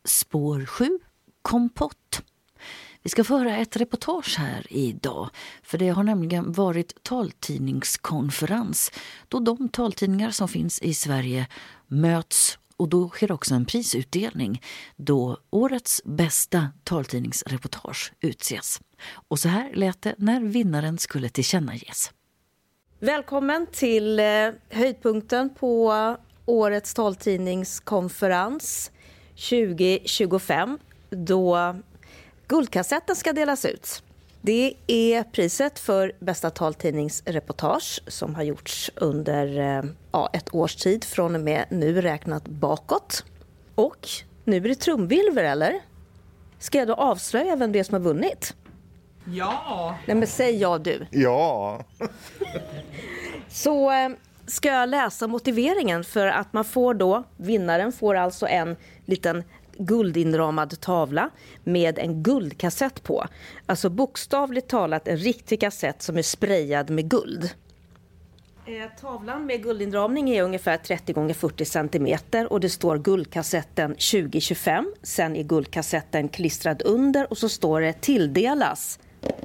Spår 7, kompott. Vi ska föra ett reportage här idag, för det har nämligen varit taltidningskonferens då de taltidningar som finns i Sverige möts, och då sker också en prisutdelning då årets bästa taltidningsreportage utses. Och så här lät det när vinnaren skulle tillkännages. Välkommen till höjdpunkten på årets taltidningskonferens 2025 då guldkassetten ska delas ut. Det är priset för bästa taltidningsreportage som har gjorts under ett års tid från och med nu räknat bakåt. Och nu är det trumvirvel, eller? Ska jag då avslöja vem det är som har vunnit? Ja! Nej, men säg ja du. Ja! Så ska jag läsa motiveringen för att man får då, vinnaren får alltså en liten guldinramad tavla med en guldkassett på. Alltså bokstavligt talat en riktig kassett som är sprayad med guld. Tavlan med guldinramning är ungefär 30x40 cm och det står guldkassetten 2025. Sen är guldkassetten klistrad under och så står det tilldelas.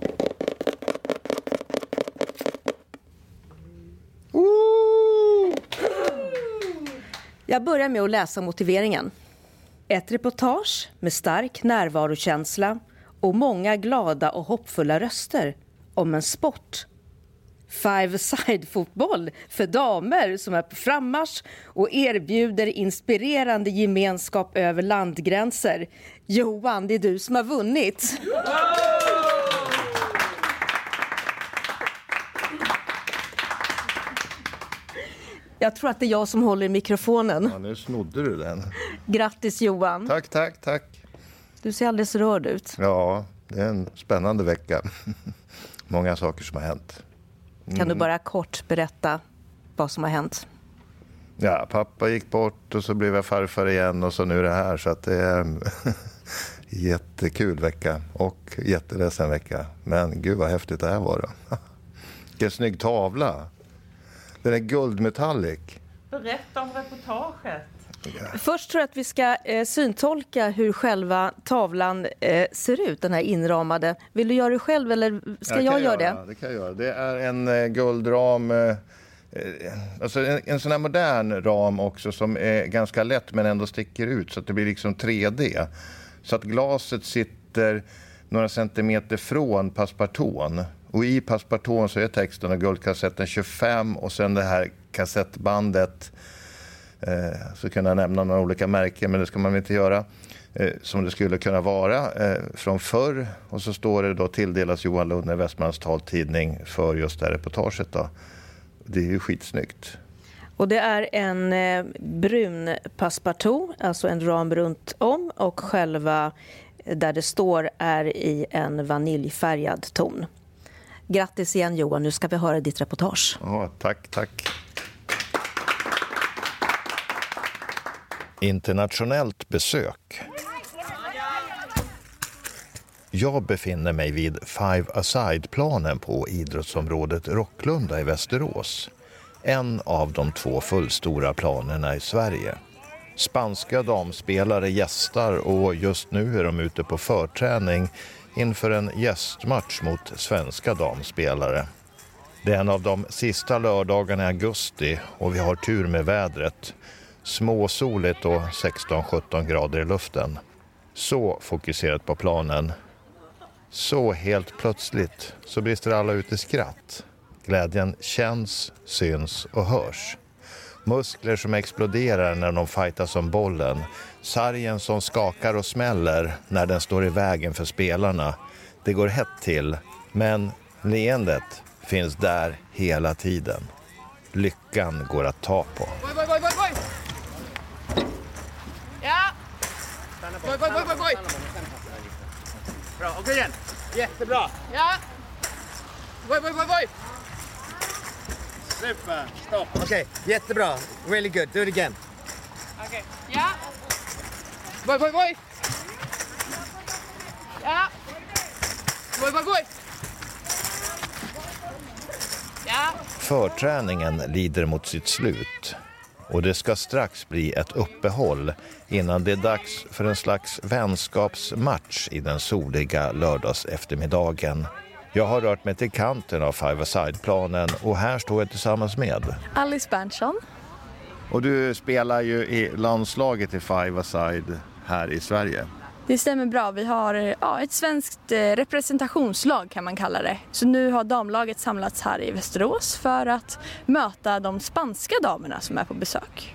Jag börjar med att läsa motiveringen. Ett reportage med stark närvarokänsla och många glada och hoppfulla röster om en sport. Five-a-side-fotboll för damer som är på frammarsch och erbjuder inspirerande gemenskap över landgränser. Johan, det är du som har vunnit. Jag tror att det är jag som håller i mikrofonen. Ja, nu snodde du den. Grattis Johan. Tack. Du ser alldeles rörd ut. Ja, det är en spännande vecka. Många saker som har hänt. Kan du bara kort berätta vad som har hänt? Ja, pappa gick bort och så blev jag farfar igen och så nu är det här. Så att det är en jättekul vecka och jätteledsen vecka. Men gud vad häftigt det här var då. Vilken snygg tavla. Den är guldmetallic. Berätta om reportaget. Först tror jag att vi ska syntolka hur själva tavlan ser ut, den här inramade. Vill du göra det själv eller ska jag göra det? Det kan jag göra. Det är en guldram, alltså en sån här modern ram också som är ganska lätt men ändå sticker ut så att det blir liksom 3D. Så att glaset sitter några centimeter från passpartån. Och i passpartån så är texten och guldkassetten 25 och sen det här kassettbandet, så kan jag nämna några olika märken men det ska man inte göra, som det skulle kunna vara från förr. Och så står det då tilldelas Johan Lundner Västmanlands taltidning för just det här reportaget då. Det är ju skitsnyggt. Och det är en brun passpartout, alltså en ram runt om och själva där det står är i en vaniljfärgad ton. Grattis igen Johan, nu ska vi höra ditt reportage. Ja, tack. Internationellt besök. Jag befinner mig vid Five-a-side-planen på idrottsområdet Rocklunda i Västerås. En av de 2 fullstora planerna i Sverige. Spanska damspelare gästar och just nu är de ute på förträning inför en gästmatch mot svenska damspelare. Det är en av de sista lördagarna i augusti och vi har tur med vädret. Småsoligt och 16-17 grader i luften. Så fokuserat på planen. Så helt plötsligt så brister alla ut i skratt. Glädjen känns, syns och hörs. Muskler som exploderar när de fightas om bollen. Sargen som skakar och smäller när den står i vägen för spelarna. Det går hett till, men leendet finns där hela tiden. Lyckan går att ta på. Boy! Ja! Boy! Bra, okej igen. Jättebra. Ja! Boy! Super, stopp. Okej, jättebra. Really good. Do it again. Okej, ja! Boy! Ja! Boy! Ja! Förträningen lider mot sitt slut. Och det ska strax bli ett uppehåll innan det är dags för en slags vänskapsmatch i den soliga lördagseftermiddagen. Jag har rört mig till kanten av five-a-side-planen och här står jag tillsammans med Alice Berntsson. Och du spelar ju i landslaget i five-a-side här i Sverige. Det stämmer bra. Vi har ett svenskt representationslag kan man kalla det. Så nu har damlaget samlats här i Västerås för att möta de spanska damerna som är på besök.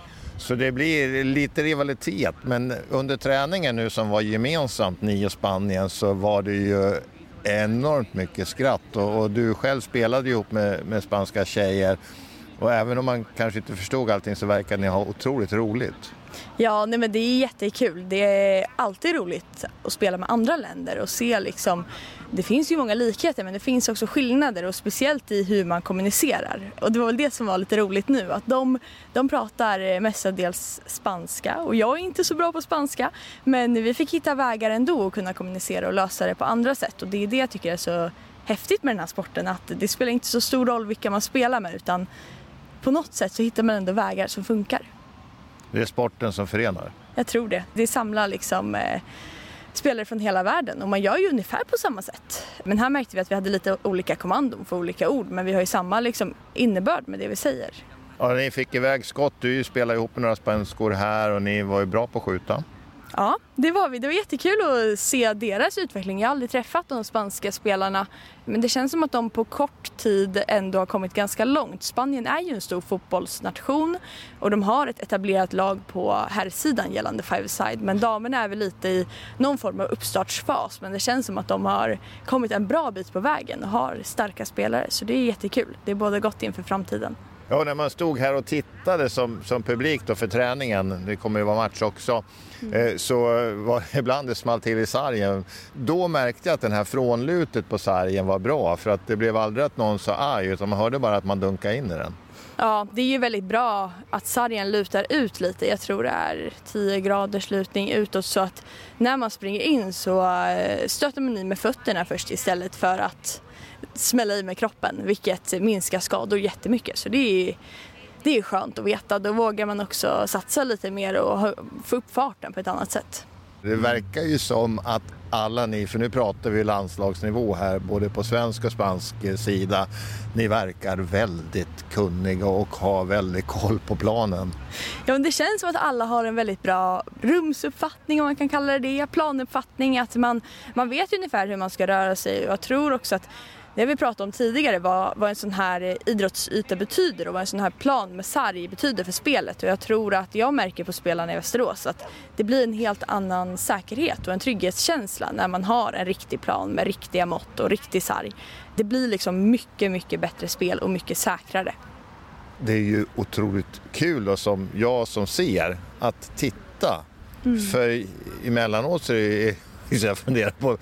Så det blir lite rivalitet, men under träningen nu som var gemensamt ni och Spanien så var det ju enormt mycket skratt och du själv spelade ihop med spanska tjejer och även om man kanske inte förstod allting så verkar ni ha otroligt roligt. Ja, nej, men det är jättekul. Det är alltid roligt att spela med andra länder och se liksom, det finns ju många likheter men det finns också skillnader och speciellt i hur man kommunicerar. Och det var väl det som var lite roligt nu, att de pratar mestadels spanska och jag är inte så bra på spanska men vi fick hitta vägar ändå att kunna kommunicera och lösa det på andra sätt och det är det jag tycker är så häftigt med den här sporten, att det spelar inte så stor roll vilka man spelar med utan på något sätt så hittar man ändå vägar som funkar. Det är sporten som förenar. Jag tror det. Det samlar liksom spelare från hela världen och man gör ju ungefär på samma sätt. Men här märkte vi att vi hade lite olika kommandon för olika ord men vi har ju samma liksom innebörd med det vi säger. Ja, ni fick iväg skott. Du spelade ihop med några spanskor här och ni var ju bra på att skjuta. Ja, det var vi. Det var jättekul att se deras utveckling. Jag har aldrig träffat de spanska spelarna. Men det känns som att de på kort tid ändå har kommit ganska långt. Spanien är ju en stor fotbollsnation och de har ett etablerat lag på herrsidan gällande five-a-side. Men damerna är väl lite i någon form av uppstartsfas. Men det känns som att de har kommit en bra bit på vägen och har starka spelare. Så det är jättekul. Det är både gott inför framtiden. Ja, när man stod här och tittade som publik då för träningen, det kommer ju vara match också, så var det ibland det small till i sargen. Då märkte jag att den här frånlutet på sargen var bra för att det blev aldrig att någon sa aj utan man hörde bara att man dunkade in i den. Ja, det är ju väldigt bra att sargen lutar ut lite. Jag tror det är 10 graders lutning utåt så att när man springer in så stöter man i med fötterna först istället för att smälla i med kroppen, vilket minskar skador jättemycket. Så det är skönt att veta. Då vågar man också satsa lite mer och få upp farten på ett annat sätt. Det verkar ju som att alla ni, för nu pratar vi landslagsnivå här, både på svensk och spansk sida, ni verkar väldigt kunniga och har väldigt koll på planen. Ja, men det känns som att alla har en väldigt bra rumsuppfattning, om man kan kalla det, planuppfattning, att man vet ungefär hur man ska röra sig. Och jag tror också att det vi pratade om tidigare vad en sån här idrottsyta betyder och vad en sån här plan med sarg betyder för spelet. Och jag tror att jag märker på spelarna i Västerås att det blir en helt annan säkerhet och en trygghetskänsla när man har en riktig plan med riktiga mått och riktig sarg. Det blir liksom mycket, mycket bättre spel och mycket säkrare. Det är ju otroligt kul då, som jag som ser att titta. För emellanåt så är det, jag funderar på,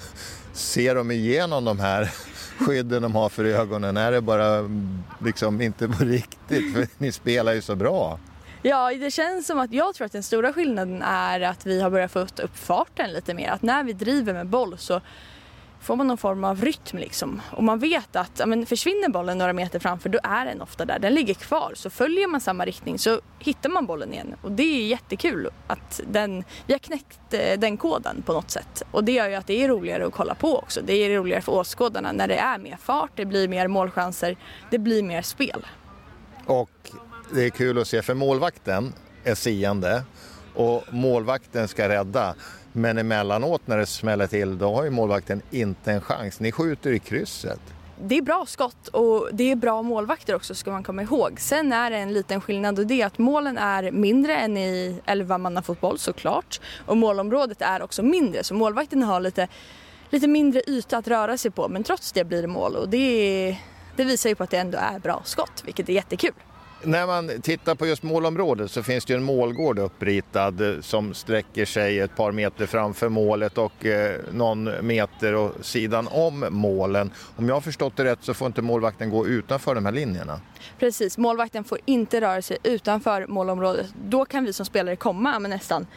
ser de igenom de här skydden de har för ögonen? Är det bara liksom inte på riktigt? För ni spelar ju så bra. Ja, det känns som att jag tror att den stora skillnaden är att vi har börjat få upp farten lite mer. Att när vi driver med boll så får man någon form av rytm liksom. Och man vet att försvinner bollen några meter framför, då är den ofta där. Den ligger kvar, så följer man samma riktning så hittar man bollen igen. Och det är jättekul att vi har knäckt den koden på något sätt. Och det gör ju att det är roligare att kolla på också. Det är roligare för åskådarna när det är mer fart, det blir mer målchanser, det blir mer spel. Och det är kul att se, för målvakten är seende och målvakten ska rädda. Men emellanåt när det smäller till, då har ju målvakten inte en chans. Ni skjuter i krysset. Det är bra skott och det är bra målvakter också, ska man komma ihåg. Sen är det en liten skillnad och det är att målen är mindre än i 11-mannafotboll såklart. Och målområdet är också mindre, så målvakten har lite mindre yta att röra sig på. Men trots det blir det mål och det visar ju på att det ändå är bra skott, vilket är jättekul. När man tittar på just målområdet så finns det ju en målgård uppritad som sträcker sig ett par meter framför målet och någon meter och sidan om målen. Om jag har förstått det rätt så får inte målvakten gå utanför de här linjerna. Precis, målvakten får inte röra sig utanför målområdet. Då kan vi som spelare komma med nästan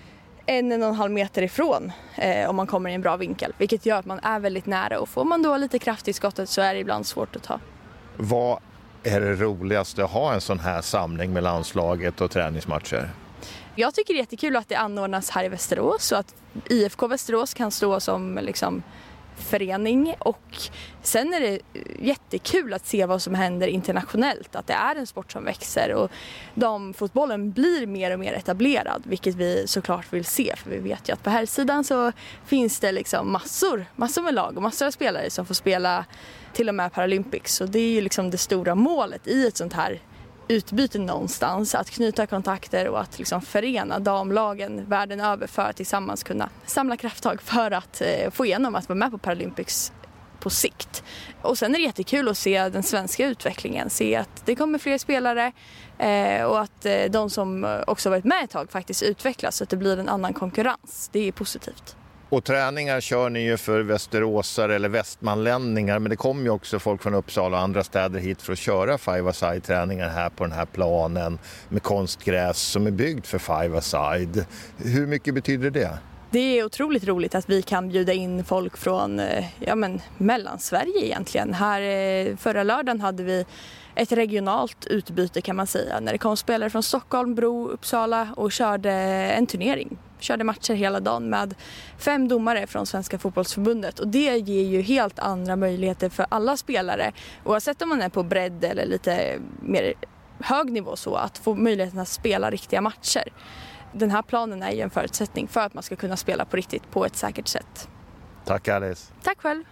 1,5 meter ifrån om man kommer i en bra vinkel. Vilket gör att man är väldigt nära och får man då lite kraft i skottet så är det ibland svårt att ta. Vad är det roligaste att ha en sån här samling med landslaget och träningsmatcher? Jag tycker det är jättekul att det anordnas här i Västerås och att IFK Västerås kan stå som liksom förening, och sen är det jättekul att se vad som händer internationellt, att det är en sport som växer och damfotbollen blir mer och mer etablerad, vilket vi såklart vill se, för vi vet ju att på här sidan så finns det liksom massor med lag och massor av spelare som får spela till och med Paralympics, och det är ju liksom det stora målet i ett sånt här utbyte någonstans, att knyta kontakter och att liksom förena damlagen världen över för att tillsammans kunna samla krafttag för att få igenom att vara med på Paralympics på sikt. Och sen är det jättekul att se den svenska utvecklingen, se att det kommer fler spelare och att de som också varit med ett tag faktiskt utvecklas, så att det blir en annan konkurrens. Det är positivt. Och träningar kör ni ju för västeråsare eller västmanlänningar, men det kommer ju också folk från Uppsala och andra städer hit för att köra five-a-side-träningar här på den här planen med konstgräs som är byggd för five-a-side. Hur mycket betyder det? Det är otroligt roligt att vi kan bjuda in folk från Mellansverige egentligen. Här förra lördagen hade vi ett regionalt utbyte kan man säga, när det kom spelare från Stockholm, Bro, Uppsala och körde en turnering. Körde matcher hela dagen med 5 domare från Svenska fotbollsförbundet, och det ger ju helt andra möjligheter för alla spelare, oavsett om man är på bredd eller lite mer hög nivå, så att få möjligheten att spela riktiga matcher. Den här planen är ju en förutsättning för att man ska kunna spela på riktigt på ett säkert sätt. Tack Alice. Tack själv.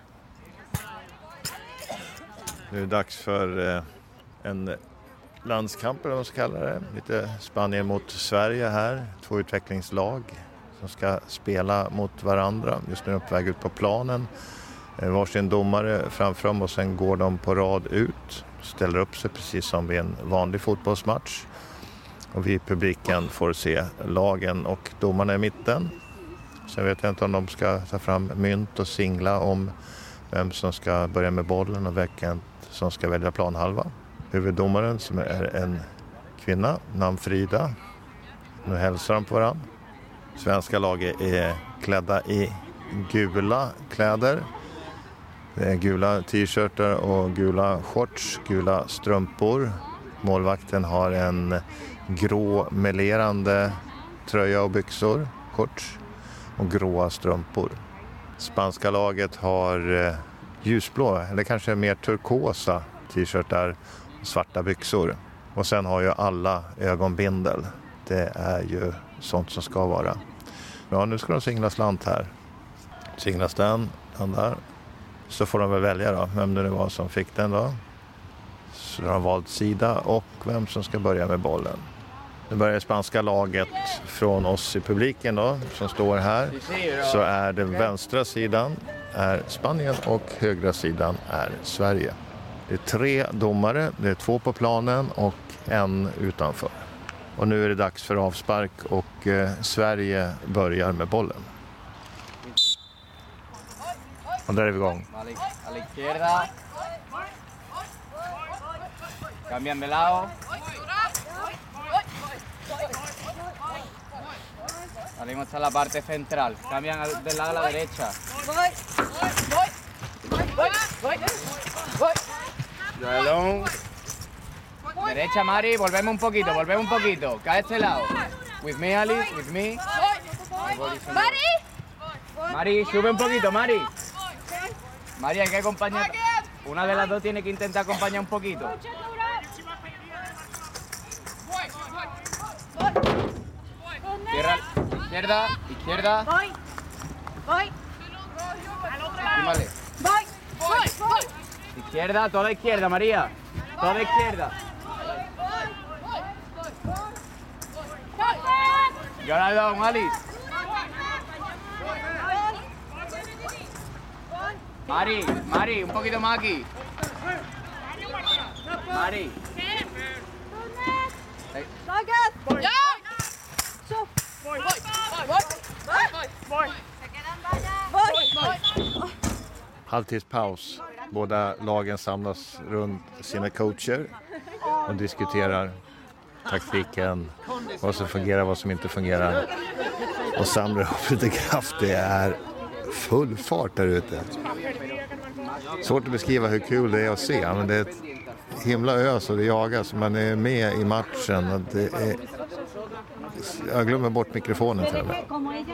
Nu är det dags för en landskamp, eller vad man ska kalla det. Lite Spanien mot Sverige här. 2 utvecklingslag som ska spela mot varandra. Just nu är de på väg ut på planen. Varsin domare framför dem och sen går de på rad ut. Ställer upp sig precis som vid en vanlig fotbollsmatch. Och vi i publiken får se lagen och domarna i mitten. Sen vet jag inte om de ska ta fram mynt och singla om vem som ska börja med bollen och vem som ska välja planhalva. Huvuddomaren som är en kvinna, namn Frida. Nu hälsar de på varandra. Svenska laget är klädda i gula kläder. Det är gula t-shirtar och gula shorts, gula strumpor. Målvakten har en grå melerande tröja och byxor, shorts och gråa strumpor. Spanska laget har ljusblå eller kanske mer turkosa t-shirtar och svarta byxor. Och sen har ju alla ögonbindel. Det är ju sånt som ska vara. Ja, nu ska de singla slant här. Singlas den där. Så får de väl välja då, vem det var som fick den då. Så de har valt sida och vem som ska börja med bollen. Nu börjar spanska laget från oss i publiken då, som står här. Så är den vänstra sidan är Spanien och högra sidan är Sverige. Det är 3 domare, det är 2 på planen och 1 utanför. Och nu är det dags för avspark och Sverige börjar med bollen. Och där är vi igång. A la izquierda. Cambian de lado. Salimos a la parte central. Cambian del lado a la derecha. Balón. Derecha, Mari. Volvemos un poquito. Cae este lado. With me, Alice. With me. Mari, sube un poquito, Mari. Mari, hay que acompañar. Una de las dos tiene que intentar acompañar un poquito. Tierra, izquierda. Voy. Vale. Izquierda, toda izquierda, María. Toda izquierda. Y ahora le damos, Alice. Mari, un poquito más aquí. Mari. Halvtidspaus. Båda lagen samlas runt sina coacher och diskuterar taktiken, vad som fungerar, vad som inte fungerar och samlar upp lite kraft. Det är full fart där ute. Svårt att beskriva hur kul det är att se, men det är ett himla ös och det jagas. Man är med i matchen. Och det är... Jag glömmer bort mikrofonen till henne.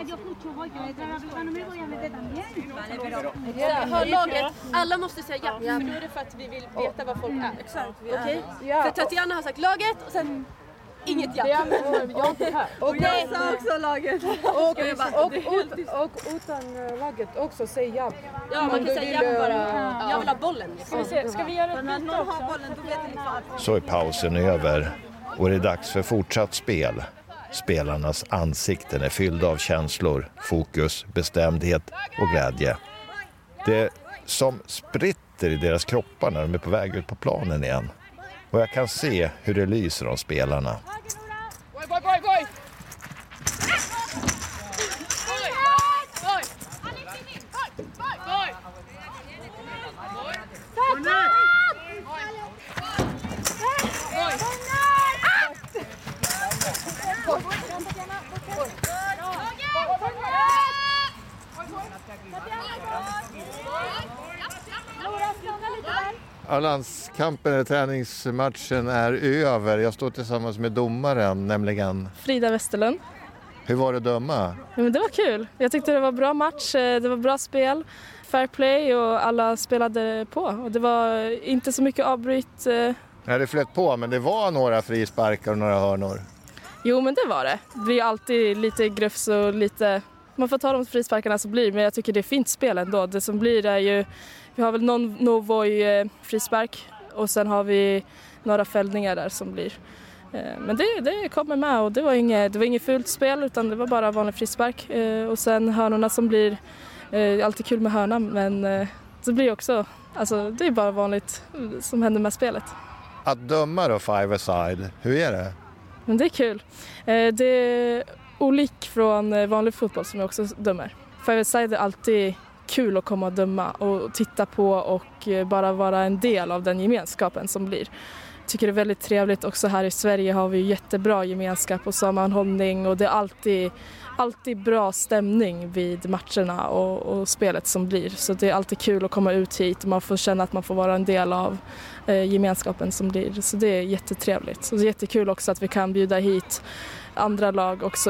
Hör laget, alla måste säga ja. För då är det för att vi vill veta vad folk är. Exakt. Okej? För Tatiana har sagt laget och sen inget ja. Jag sa också laget. Och utan laget också säg ja. Ja, man kan säga ja bara. Jag vill ha bollen. Ska vi göra ett byte någon har bollen, då vet ni. Så är pausen över och det är dags för fortsatt spel. Spelarnas ansikten är fyllda av känslor, fokus, bestämdhet och glädje. Det som spritter i deras kroppar när de är på väg ut på planen igen. Och jag kan se hur det lyser om spelarna. Boy! Landskampen eller träningsmatchen är över. Jag står tillsammans med domaren, nämligen Frida Westerlund. Hur var det att döma? Ja, men det var kul. Jag tyckte det var bra match, det var bra spel, fair play och alla spelade på. Och det var inte så mycket avbryt. Ja, det flöt på, men det var några frisparkar och några hörnor. Jo, men det var det. Det blir alltid lite grufs och lite... Man får ta de frisparkarna som blir, men jag tycker det är fint spel ändå. Det som blir är ju... Vi har väl någon Novoj frispark och sen har vi några fällningar där som blir. Men det kommer med och det var inget fult spel utan det var bara vanlig frispark. Och sen hörnorna som blir alltid kul med hörna, men det blir också, alltså det är bara vanligt som händer med spelet. Att döma då five-a-side, hur är det? Men det är kul. Det är olik från vanlig fotboll som jag också dömer. Five-a-side är alltid kul att komma och döma och titta på och bara vara en del av den gemenskapen som blir. Jag tycker det är väldigt trevligt. Också här i Sverige har vi jättebra gemenskap och sammanhållning och det är alltid bra stämning vid matcherna och spelet som blir. Så det är alltid kul att komma ut hit och man får känna att man får vara en del av gemenskapen som blir. Så det är jättetrevligt. Så det är jättekul också att vi kan bjuda hit andra lag också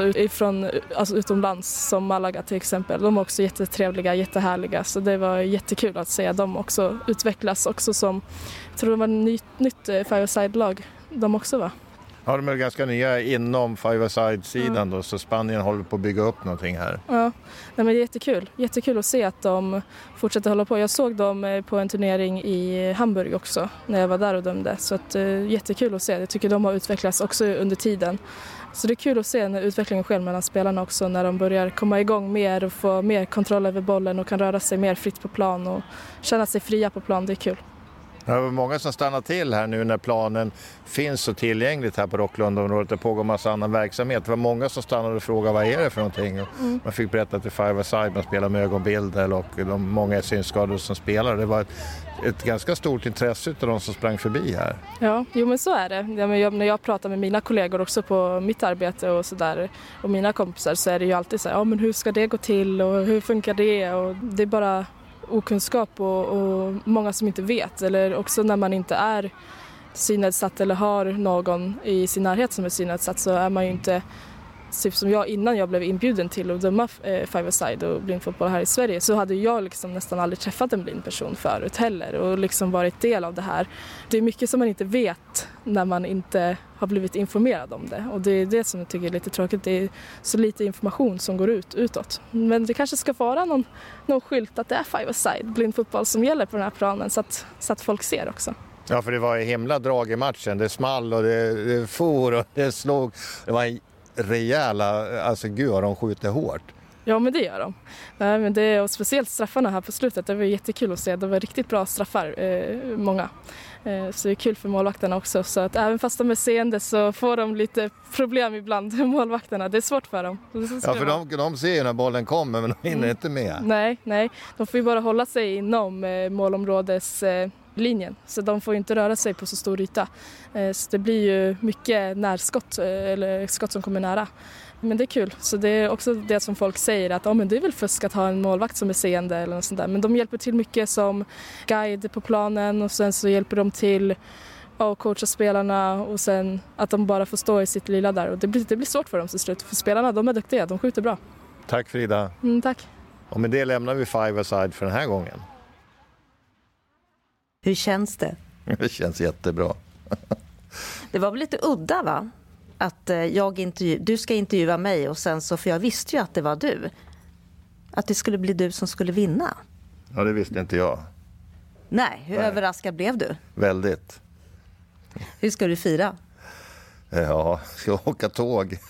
utomlands som Malaga till exempel. De är också jättetrevliga, jättehärliga. Så det var jättekul att se dem också utvecklas också som, jag tror det var nytt five-a-side-lag de också var. Ja, de är ganska nya inom five-a-side-sidan då, så Spanien håller på att bygga upp någonting här. Ja, nej, men det är jättekul. Jättekul att se att de fortsätter hålla på. Jag såg dem på en turnering i Hamburg också när jag var där och dömde. Så att, jättekul att se. Jag tycker de har utvecklats också under tiden. Så det är kul att se när utvecklingen sker mellan spelarna också när de börjar komma igång mer och få mer kontroll över bollen och kan röra sig mer fritt på plan och känna sig fria på plan. Det är kul. Det var många som stannar till här nu när planen finns så tillgängligt här på Rocklundområdet. Det pågår massa annan verksamhet. Det var många som stannade och frågade vad är det för någonting. Man fick berätta att det är five-a-side, man spelar med ögonbilder och många är synskadade som spelar. Det var ett ganska stort intresse av de som sprang förbi här. Ja, jo men så är det. När jag pratar med mina kollegor också på mitt arbete och sådär och mina kompisar så är det ju alltid så här, ja men hur ska det gå till och hur funkar det? Och det är bara okunskap och många som inte vet, eller också när man inte är synnedsatt eller har någon i sin närhet som är synnedsatt så är man ju inte, typ som jag innan jag blev inbjuden till att döma five-a-side och blindfotboll här i Sverige så hade jag liksom nästan aldrig träffat en blind person förut heller och liksom varit del av det här. Det är mycket som man inte vet när man inte har blivit informerad om det och det är det som jag tycker är lite tråkigt. Det är så lite information som går utåt. Men det kanske ska vara någon skylt att det är five-a-side blindfotboll som gäller på den här planen så att folk ser också. Ja, för det var himla drag i matchen. Det small och det for och det slog. Det var rejäla, alltså gud vad de skjuter hårt. Ja men det gör de. Nej, men det är, och speciellt straffarna här på slutet, det var jättekul att se. Det var riktigt bra straffar, många. Så det är kul för målvakterna också. Så att även fast de är seende så får de lite problem ibland, målvakterna. Det är svårt för dem. Ja, för de ser ju när bollen kommer men de hinner inte med. Nej. De får ju bara hålla sig inom målområdeslinjen. Så de får inte röra sig på så stor yta. Så det blir ju mycket närskott, eller skott som kommer nära. Men det är kul. Så det är också det som folk säger att men det är väl fusk att ha en målvakt som är seende eller något sånt där. Men de hjälper till mycket som guide på planen och sen så hjälper de till och coacha spelarna och sen att de bara får stå i sitt lilla där. Och det blir svårt för dem till slut. För spelarna, de är duktiga, de skjuter bra. Tack Frida. Tack. Och med det lämnar vi Five-a-side för den här gången. Hur känns det? Det känns jättebra. Det var väl lite udda, va? Att du ska intervjua mig och sen så, för jag visste ju att det var du. Att det skulle bli du som skulle vinna. Ja, det visste inte jag. Nej, hur överraskad blev du? Väldigt. Hur ska du fira? Ja, ska jag åka tåg.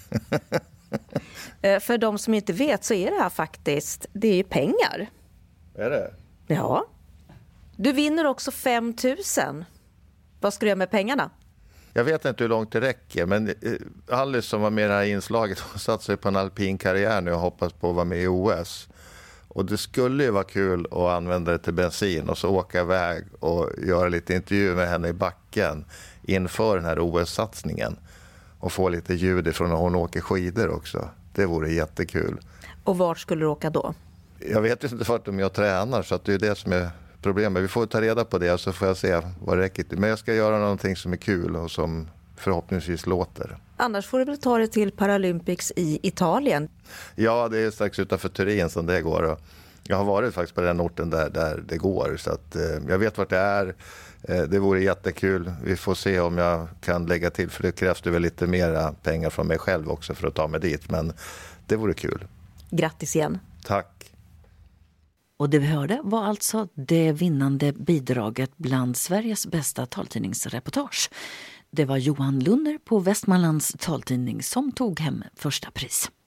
För de som inte vet så är det här faktiskt, det är ju pengar. Är det? Ja. Du vinner också 5 000. Vad ska du göra med pengarna? Jag vet inte hur långt det räcker, men Alice som var med i det här inslaget har satt sig på en alpin karriär nu och hoppas på att vara med i OS. Och det skulle ju vara kul att använda det till bensin och så åka iväg och göra lite intervju med henne i backen inför den här OS-satsningen. Och få lite ljud ifrån när hon åker skidor också. Det vore jättekul. Och vart skulle du åka då? Jag vet inte vart om jag tränar, så att det är det som är problemet. Vi får ta reda på det och så får jag se vad det räcker till. Men jag ska göra någonting som är kul och som förhoppningsvis låter. Annars får du väl ta dig till Paralympics i Italien? Ja, det är strax utanför Turin som det går. Och jag har varit faktiskt på den orten där det går. Så att, jag vet vart det är. Det vore jättekul. Vi får se om jag kan lägga till. För det krävs det väl lite mer pengar från mig själv också för att ta mig dit. Men det vore kul. Grattis igen. Tack. Och det vi hörde var alltså det vinnande bidraget bland Sveriges bästa taltidningsreportage. Det var Johan Lunner på Västmanlands taltidning som tog hem första pris.